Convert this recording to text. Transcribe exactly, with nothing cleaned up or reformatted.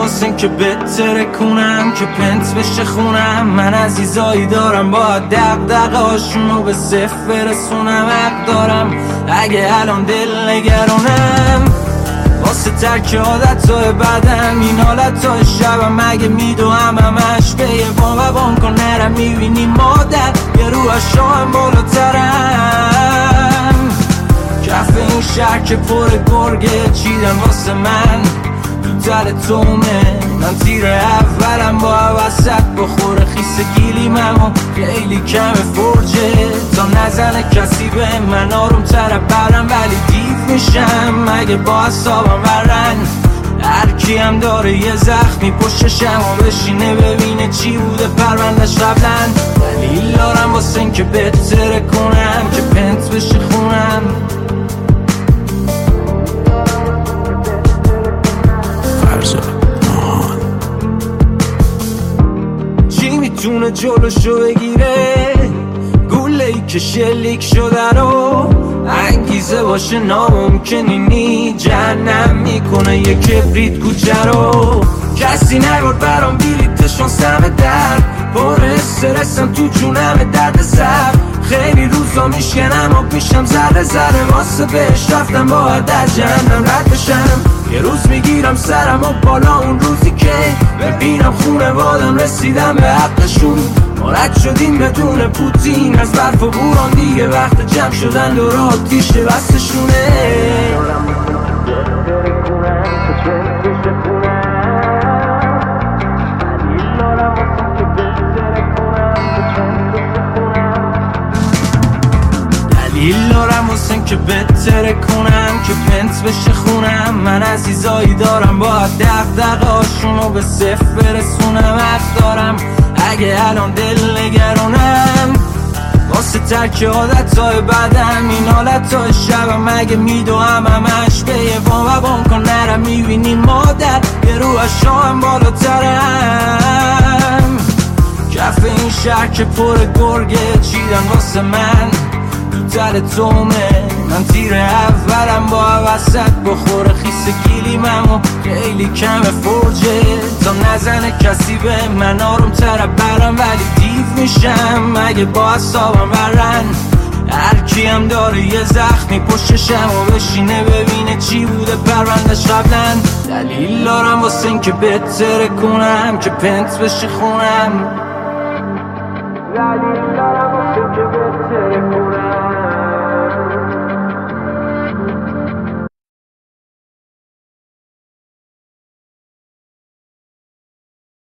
واسه این که بهتره کنم که پنت بشه خونم. من عزیزایی دارم باید دق دقاشونو به صفر برسونم. حق دارم اگه الان دل نگرانم واسه ترک عادتهای بدم. این حالتهای شبم اگه میدوهم همش به یه بام و بام کن نرم. میبینی مادر یه رو اشاهم بالاترم. کف این شهر که پر گرگه چیدن واسه من تو تل تومه. من تیر اولم با وسط بخوره خیس گیلیمم و خیلی کم فرجه تا نزنه کسی به من. آروم تر برم ولی دیو میشم اگه با حسابم ورن. هرکی هم داره یه زخمی پشتشم و بشینه ببینه چی بوده پروندش قبلن. دلیل دارم واسه این که بهتره کنم که پنت بشه خونم. چی میتونه جلوشو بگیره گوله ای که شلیک شده رو انگیزه باشه ناممکنینی جهنم میکنه یه کبریت کوچه رو. کسی نگرد برام بیلیتشون سم در پر استرسم تو جونم درد سر. خیلی روزا میشکنم و پیشم ذره ذره واسه بهش رفتم باید از جهنم رد بشم. یه روز میگیرم سرم و بالا اون روزی که ببینم خونوادم رسیدم به حقشون. ما رد شدیم بدون پوتین از برف و بوران دیگه وقت جمع شدن دور آتیش بستشونه. دلیل دارم واسه که بهتره کنم که پنت بشه خونم. من عزیزایی دارم باید دق دقاشونو به صفر برسونم. حق دارم اگه الان دل نگرانم واسه ترک عادتهای بدم. این حالتهای شبم اگه میدوهم همش به یه بام و بام کن نرم. میبینی مادر یه رو اشاهم بالاترم. کف این شهر که پر گرگه چیدن واسه من تو تل تومه. من تیر اولم با وسط بخوره خیس گیلیمم و خیلی کم فرجه تا نزنه کسی به من. آروم تر برم ولی دیو میشم اگه با حسابم ورن. هرکی هم داره یه زخمی پشتشم و بشینه ببینه چی بوده پروندش قبلن. دلیل دارم واسه این که بهتره کنم که پنت بشه خونم.